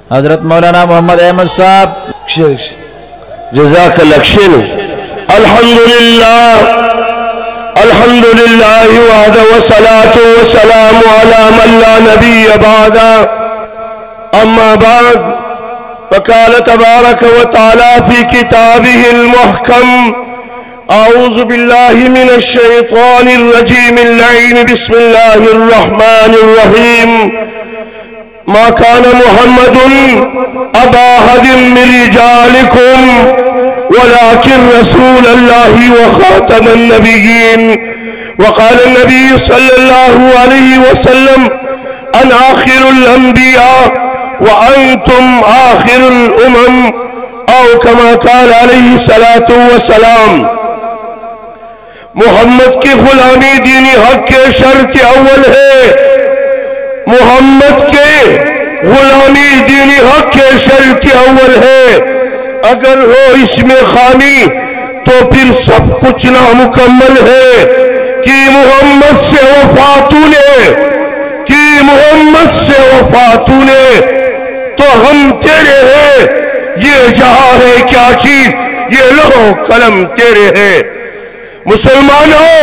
حضرت مولانا محمد احمد صاحب جزاک اللہ خیر. الحمدللہ وحدہ والصلاة والسلام علی من لا نبی بعد. اما بعد فقال تبارک وتعالی فی کتابہ المحکم اعوذ باللہ من الشیطان الرجیم اللعین بسم اللہ الرحمن الرحیم. ما كان محمد أبا أحد من رجالكم ولكن رسول الله وخاتم النبيين. وقال النبي صلى الله عليه وسلم أنا آخر الأنبياء وأنتم آخر الأمم أو كما قال عليه الصلاة والسلام. محمد کی غلامی دینی حق کے شرط اول ہے. محمد کے غلامی دینی حق کے شرط اول ہے. اگر ہو اس میں خامی تو پھر سب کچھ نامکمل ہے. کہ محمد سے وفاتوں نے تو ہم تیرے ہیں. یہ جہاں ہے کیا چیز یہ لوح قلم تیرے ہیں. مسلمانوں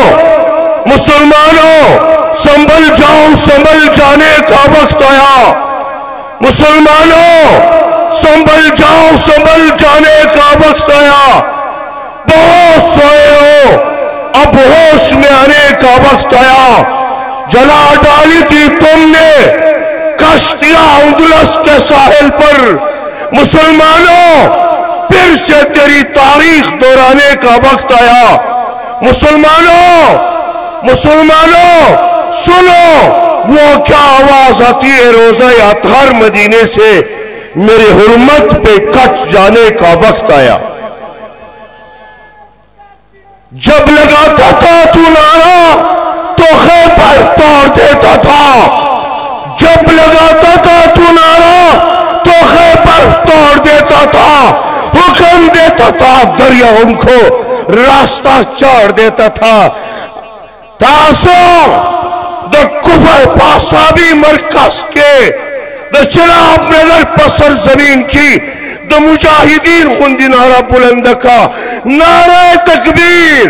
سنبھل جاؤ, سنبھل جانے کا وقت آیا. مسلمانوں سنبھل جاؤ, سنبھل جانے کا وقت آیا. بہت سوئے ہو, اب ہوش میں آنے کا وقت آیا. جلا ڈالی تھی تم نے کشتیاں اندلس کے ساحل پر. مسلمانوں پھر سے تیری تاریخ دہرانے کا وقت آیا. مسلمانوں سنو وہ کیا آواز آتی ہے روزہ اطہر مدینے سے. میرے حرمت پہ کٹ جانے کا وقت آیا. جب لگاتا تھا تو نعرہ تو خیبر توڑ دیتا تھا. جب لگاتا تھا تو نعرہ تو خیبر توڑ دیتا تھا. حکم دیتا تھا دریاؤں کو راستہ چاڑ دیتا تھا. تاسو دا کفر پاسابی مرکز کے دا چناب نظر پسر زمین کی دا مجاہدین خوندی نعرہ بلند کا نعرہ تکبیر.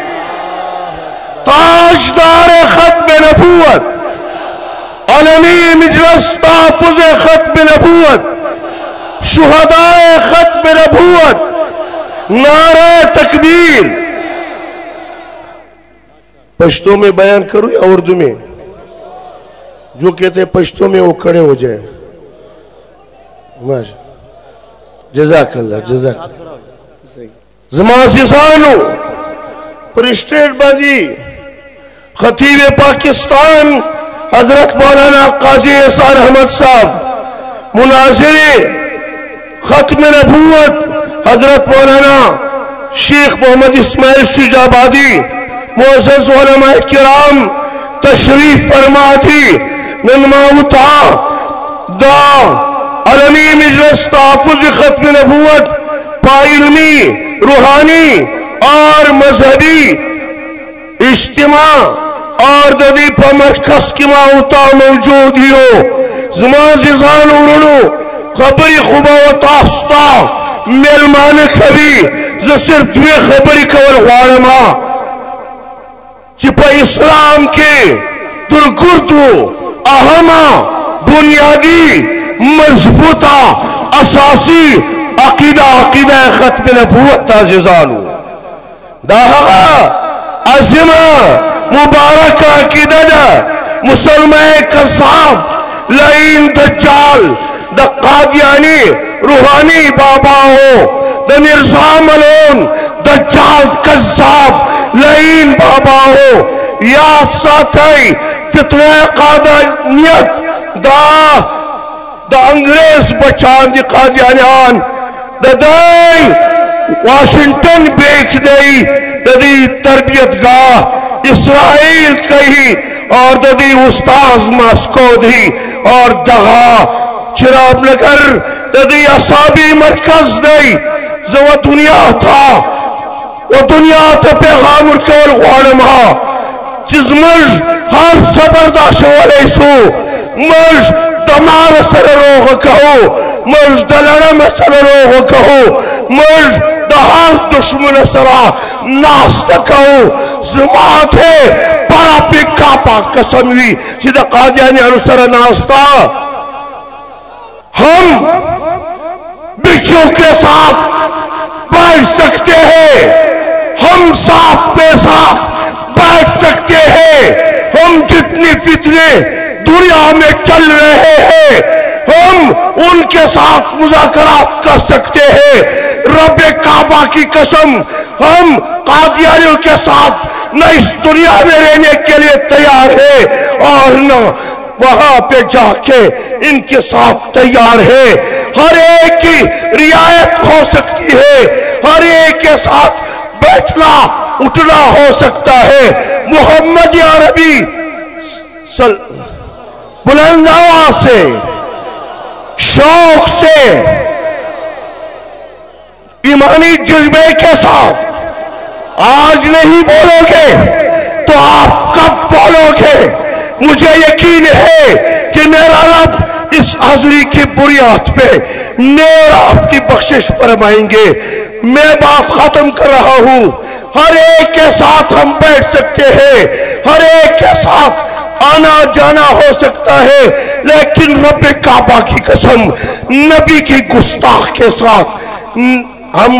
تاجدار ختم نبوت, عالمی مجلس تحفظ ختم نبوت, شہداء ختم نبوت, نعرہ تکبیر. پشتو میں بیان کروں یا اردو میں؟ جو کہتے ہیں پشتو میں وہ کھڑے ہو جائے. جزاک اللہ جزاک. زمان سیسانو پرسٹیٹ بازی خطیب پاکستان حضرت مولانا قاضی احسان احمد صاحب, مناظر ختم نبوت حضرت مولانا شیخ محمد اسماعیل شجابادی, معزز علماء کرام تشریف فرما تھی. ننماؤتا دا عالمی مجلس تحفظ ختم نبوت علمی, روحانی اور مذہبی اجتماع اور ددی پا مرکز کی ماؤتا موجود ہو. زمان زیزان ارنو خبری خوبا و تاستا ملمان خبی ز صرف دوی خبری کول غارما چی پا اسلام کے درگردو اہما بنیادی مضبوطہ اساسی عقیدہ ختم نبوت تازیزانو. دا عظمہ مبارک عقیدہ دا مسلمان کذاب لعین دجال دا قادیانی روحانی بابا ہو, دا مرزا ملون دجال کذاب لعین بابا ہو. یاد ساتھائی فتوہ قادیانیت دا انگریز بچان دی قادیانیان دا دائی واشنگٹن بیک دی دا دی تربیت گاہ اسرائیل کہی اور دا دی استاذ ماسکو دی اور دغا چراب نگر دا دی اصابی مرکز دی زو دنیا تھا و دنیا تا پیغام ارکول غالمہ چیز مج ہر صبرداشت والی سو مج دمار سر روغ کہو مرد دلنا مثلا روح کہو مرد دہار دشمن سرا ناستکہو زمات ہے پارا پکا پاک قسم ہوئی سیدھا قادیانی انسر ناستا ہم بچوں کے ساتھ بیٹھ سکتے ہیں ہم صاف پہ صاف بیٹھ سکتے ہیں ہم جتنی فتنے دنیا میں چل رہے ہیں ہم ان کے ساتھ مذاکرات کر سکتے ہیں رب کعبہ کی قسم ہم قادیانیوں کے ساتھ نہ اس دنیا میں رہنے کے لیے تیار ہیں اور نہ وہاں پہ جا کے ان کے ساتھ تیار ہے ہر ایک کی رعایت ہو سکتی ہے ہر ایک کے ساتھ بیٹھنا اٹھنا ہو سکتا ہے محمد عربی بلند آواز سے شوق سے ایمانی جذبے کے ساتھ آج نہیں بولو گے تو آپ کب بولو گے مجھے یقین ہے کہ میرا رب اس حاضری کی بنیاد پہ میرا آپ کی بخشش فرمائیں گے میں بات ختم کر رہا ہوں ہر ایک کے ساتھ ہم بیٹھ سکتے ہیں ہر ایک کے ساتھ آنا جانا ہو سکتا ہے لیکن رب کعبہ کی قسم نبی کی گستاخ کے ساتھ ہم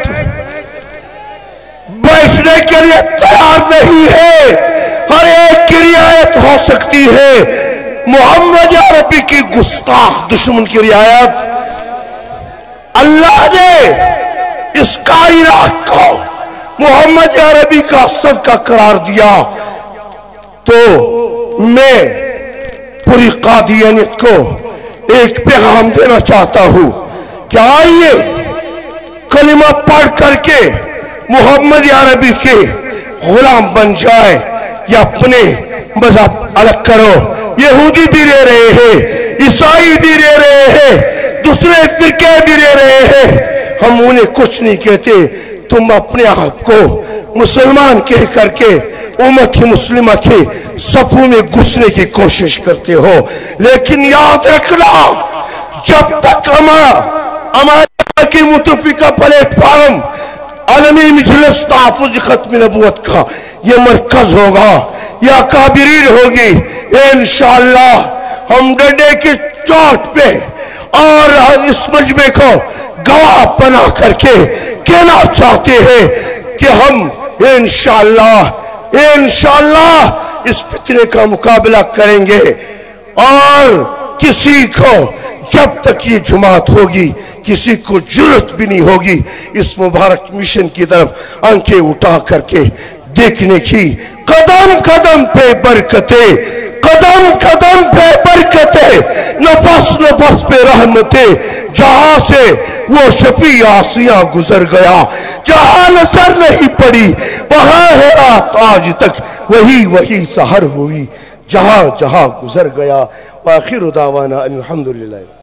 بیٹھنے کے لیے تیار نہیں ہے ہر ایک کی رعایت ہو سکتی ہے محمد عربی کی گستاخ دشمن کی رعایت اللہ نے اس کائنات کو محمد عربی کا صدقہ قرار دیا تو میں پوری قادیانیت کو ایک پیغام دینا چاہتا ہوں کہ آئیے کلمہ پڑھ کر کے محمد عربی کے غلام بن جائے یا اپنے مذہب الگ کرو یہودی بھی رہ رہے ہیں عیسائی بھی رہ رہے ہیں دوسرے فرقے بھی رہ رہے ہیں ہم انہیں کچھ نہیں کہتے تم اپنے آپ کو مسلمان کہہ کر کے امت مسلمہ کے صفوں میں گھسنے کی کوشش کرتے ہو لیکن یاد رکھنا جب تک ہمارے کی متفقہ پلیٹ فارم عالمی مجلس تحفظ ختم نبوت کا یہ مرکز ہوگا یا کابرین ہوگی انشاءاللہ ہم ڈنڈے کی چوٹ پہ اور اس مجمع کو گواہ بنا کر کے کہنا چاہتے ہیں کہ ہم انشاءاللہ اس فتنے کا مقابلہ کریں گے اور کسی کو جب تک یہ جماعت ہوگی کسی کو جرت بھی نہیں ہوگی اس مبارک مشن کی طرف آنکھیں اٹھا کر کے دیکھنے کی قدم قدم پہ برکتیں قدم قدم پہ برکتیں نفس نفس پہ رحمتیں جہاں سے وہ شفیع آسیہ گزر گیا جہاں نظر نہیں پڑی وہاں ہے رات آج تک وہی سحر ہوئی جہاں جہاں گزر گیا وآخر دعوانا الحمدللہ